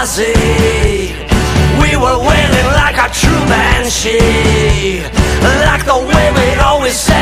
Ozzy. We were wailing like a true banshee, like the way we'd always said.